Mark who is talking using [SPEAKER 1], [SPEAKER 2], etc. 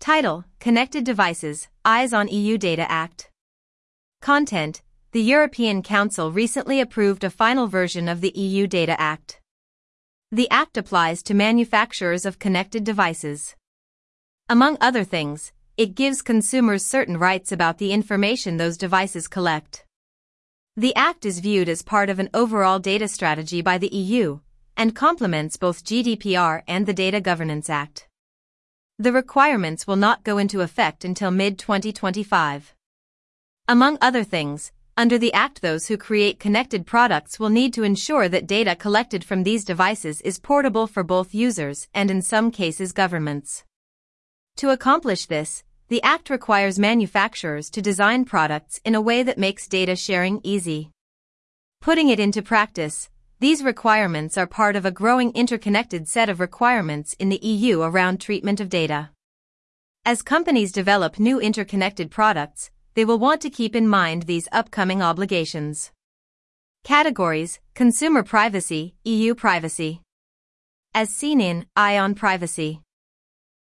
[SPEAKER 1] Title: Connected Devices, Eyes on EU Data Act. Content: The European Council recently approved a final version of the EU Data Act. The act applies to manufacturers of connected devices. Among other things, it gives consumers certain rights about the information those devices collect. The act is viewed as part of an overall data strategy by the EU, and complements both GDPR and the Data Governance Act. The requirements will not go into effect until mid-2025. Among other things, under the Act, those who create connected products will need to ensure that data collected from these devices is portable for both users and, in some cases, governments. To accomplish this, the Act requires manufacturers to design products in a way that makes data sharing easy. Putting it into practice, these requirements are part of a growing interconnected set of requirements in the EU around treatment of data. As companies develop new interconnected products, they will want to keep in mind these upcoming obligations. Categories: Consumer privacy, EU privacy. As seen in Eye on Privacy.